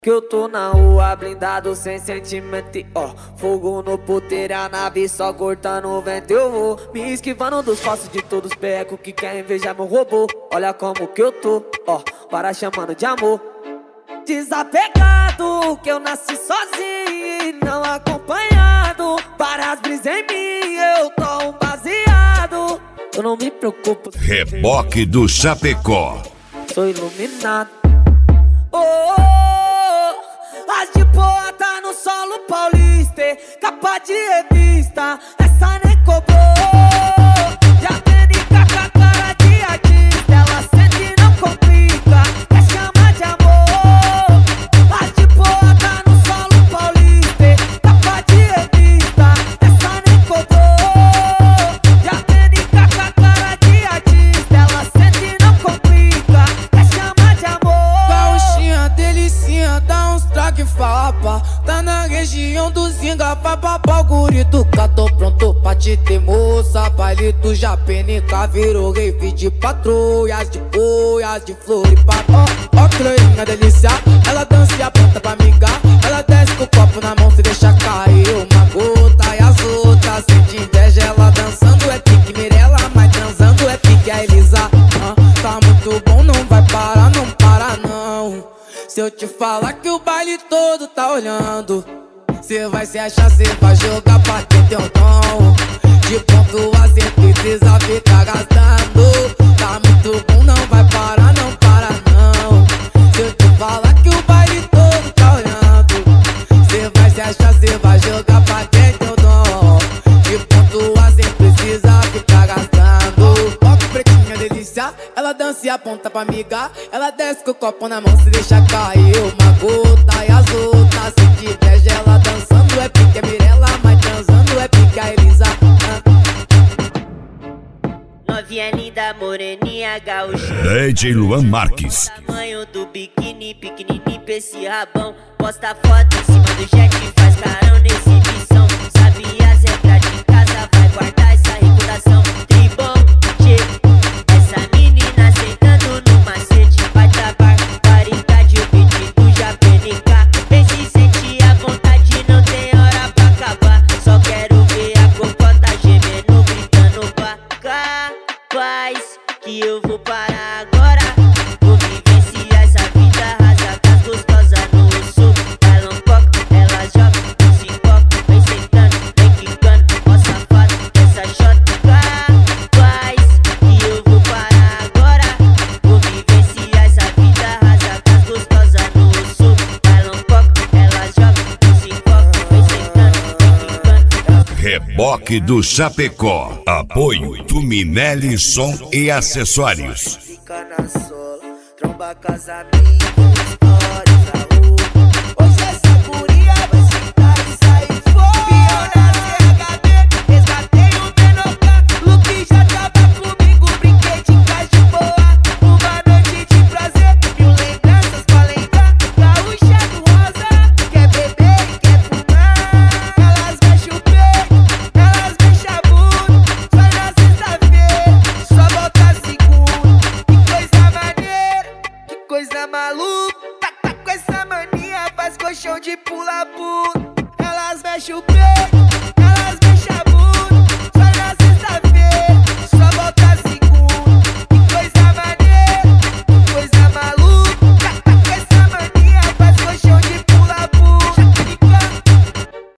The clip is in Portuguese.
Que eu tô na rua blindado sem sentimento e ó, fogo no puteiro, a nave só cortando o vento. Eu vou me esquivando dos passos de todos os becos que querem invejar meu robô. Olha como que eu tô, ó, para chamando de amor. Desapegado, que eu nasci sozinho e não acompanhado. Várias brisas em mim, eu tô um baseado. Eu não me preocupo. Reboque do Chapecó. Sou iluminado. As de boa tá no solo paulista, capa de revista, essa nem cobrou. Já tem com a cara de artista, ela sente e não complica, quer chamar de amor. As de boa tá no solo paulista, capa de revista, essa nem cobrou. Já tem com a cara de artista, ela sente e não complica, quer chamar de amor. Gauchinha, delicinha, dá uns traque fapa. Tá na região do Zinga, papapau, guri do cá. Tô pronto pra te ter, moça. Baile do Japenica virou rave de patrulhas, de boias, de Floripa. Ó, Cleinha, delícia, ela dança e aponta pra migar. Ela desce com o copo na mão, se deixa cair uma gota. E as outras sente inveja, ela dançando é pique Mirella, mas transando é pique a Elisa. Tá muito bom, não vai parar, não para não. Se eu te falar que o baile todo tá olhando, cê vai se achar, cê vai jogar pra ter teu dom. De ponto a cê precisa ficar gastando. Tá muito bom, não vai parar, não para não. Se eu te falar que o baile todo tá olhando, cê vai se achar, cê vai jogar pra ter teu dom. De ponto a cê precisa ficar gastando. Ó que pretinha delícia, ela dança e aponta pra migar. Ela desce com o copo na mão, se deixa cair uma gota. E as outras sente inveja, ela dançando é pique a Mirella, mas transando é pique a Elisa. Novinha linda, moreninha, gaúcha. DJ Luan Marques. Tamanho do biquíni, pequenininho pra esse rabão. Posta foto em cima do jet, faz carão na exibição. Sabe as regras de casa, vai guardar essa reputação. Tribom, tchê, essa menina sentando no macete. Vai travar, paridade, o beat do Japenica. Vem se sentir à vontade, não tem hora pra acabar. Só quero ver a cocota gemendo, gritando pra cá. Faz que eu vou parar agora. Vou vivenciar essa vida, rasa com as gostosas no sul. Bailão coco, ela joga, se coca, vem sentando, vem quicando. Ó safado, essa chota. Faz que eu vou parar agora. Vou vivenciar essa vida, rasa com as gostosas no sul. Bailão coco, ela joga, se coca, vem sentando, vem quicando. Reboque do Chapecó. Apoio Tuminelli Som e Acessórios. Fica na sola, tromba com as amigas, histórias da rua. Hoje essa guria vai sentar e sair fora. Pior na CHB, resgatei o Benoca. Luke já tava comigo, brinquei de casa de boa. Uma noite de prazer, mil lembranças pra lembrar. Gaúcha do rosa, quer beber e quer fumar. Elas mexem o peito, elas mexem a bunda. Só na sexta-feira, só volta segunda. Que coisa maneira, que coisa maluca. Tá com essa mania, faz colchão de pula-pula. Elas mexem o peito,